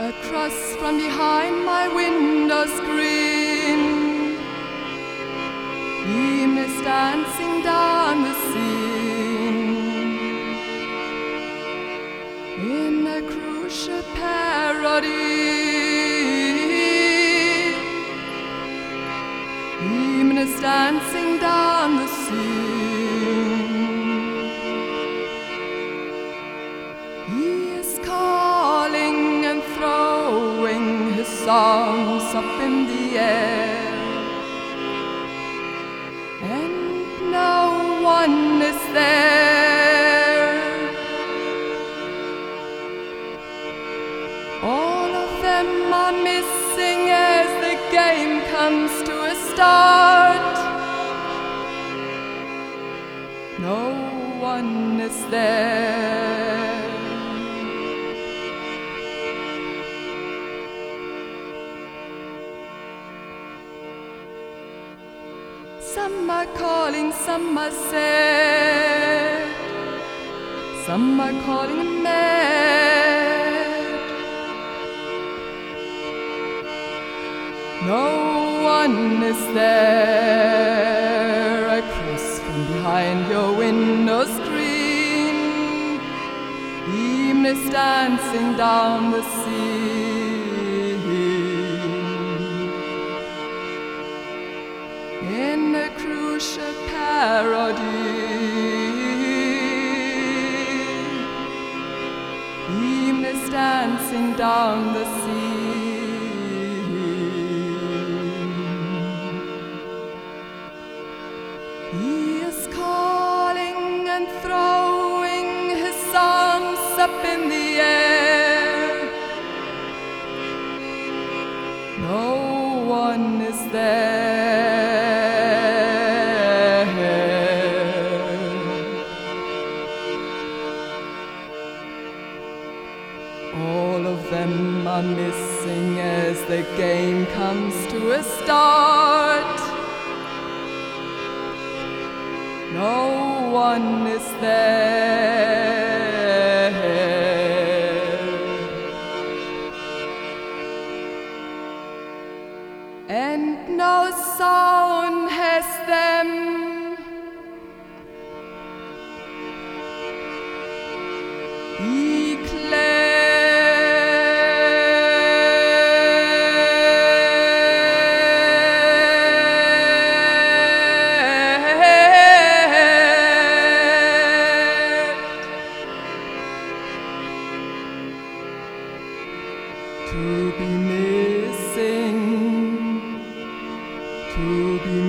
Across from behind my window screen, beam is dancing down the scene in a crucial parody. Beam is dancing down the scene. He is calling and throwing his songs up in the air, and no one is there. All of them are missing as the game comes to a start. No one is there. Some are calling, some are sad, some are calling him mad. No one is there. Across from behind your window screen, beam is dancing down the scene in a crucial parody. Beam is dancing down the scene. He is calling and throwing his songs up in the air. No one is there. All of them are missing as the game comes to a start. No one is there, and no sound has them. To be missing, to be